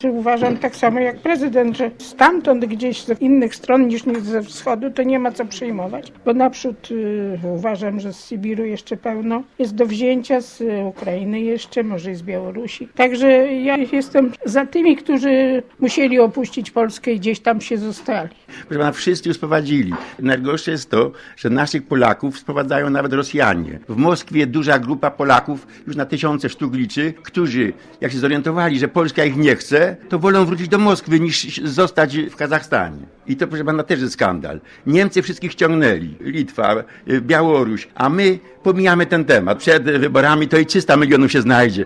Uważam tak samo jak prezydent, że stamtąd gdzieś z innych stron niż ze wschodu to nie ma co przyjmować, bo naprzód uważam, że z Sybiru jeszcze pełno jest do wzięcia, z Ukrainy jeszcze, może i z Białorusi. Także ja jestem za tymi, którzy musieli opuścić Polskę i gdzieś tam się zostali. Proszę pana, wszyscy już sprowadzili. Najgorsze jest to, że naszych Polaków sprowadzają nawet Rosjanie. W Moskwie duża grupa Polaków, już na tysiące sztuk liczy, którzy, jak się zorientowali, że Polska ich nie chce, to wolą wrócić do Moskwy niż zostać w Kazachstanie. I to, proszę pana, też jest skandal. Niemcy wszystkich ściągnęli, Litwa, Białoruś, a my pomijamy ten temat. Przed wyborami to i 300 milionów się znajdzie.